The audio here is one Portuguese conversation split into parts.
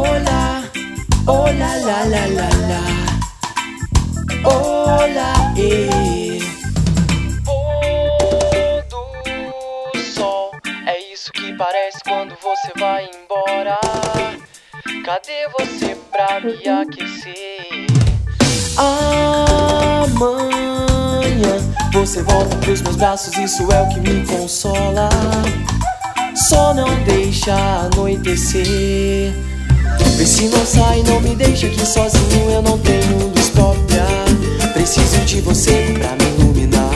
Olá, olá, lá, lá, lá, lá. Olá, pôr do sol, é isso que parece quando você vai embora. Cadê você pra me aquecer? Amanhã você volta pros meus braços, isso é o que me consola. Só não deixa anoitecer. Vê se não sai, não me deixa aqui sozinho. Eu não tenho luz própria, preciso de você pra me iluminar.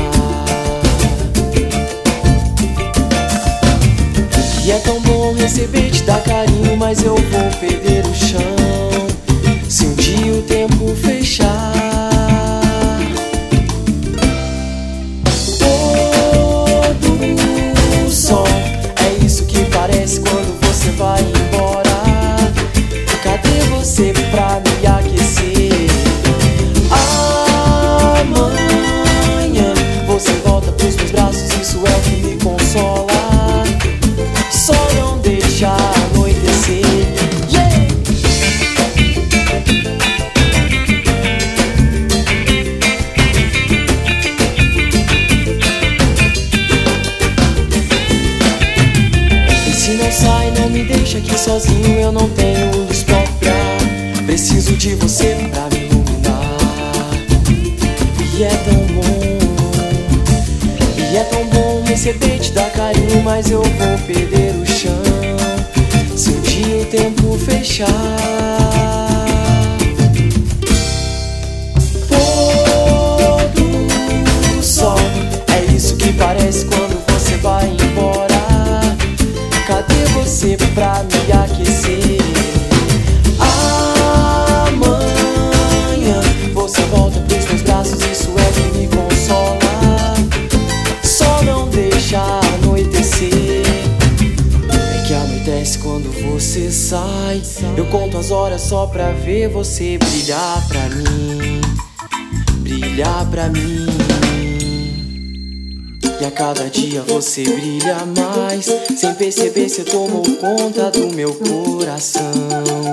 E é tão bom receber, te dar carinho, mas eu vou perder o chão se um dia o tempo fechar. Todo o sol, é isso que parece quando você vai embora. Cadê você pra me aquecer? Amanhã você volta pros meus braços, isso é o que me consola. Só não deixa anoitecer. E se não sai, não me deixa aqui sozinho. Eu não tenho luz própria, preciso de você pra me iluminar. E é tão bom receber, te dar carinho, mas eu vou perder o chão se um dia o tempo fechar. Pôr do sol, é isso que parece quando você vai embora. Cadê você pra me aquecer? Amanhã você volta pros meus braços, isso é que me consola. Só não deixa anoitecer. É que anoitece quando você sai. Eu conto as horas só pra ver você brilhar pra mim, brilhar pra mim. E a cada dia você brilha mais. Sem perceber, você tomou conta do meu coração.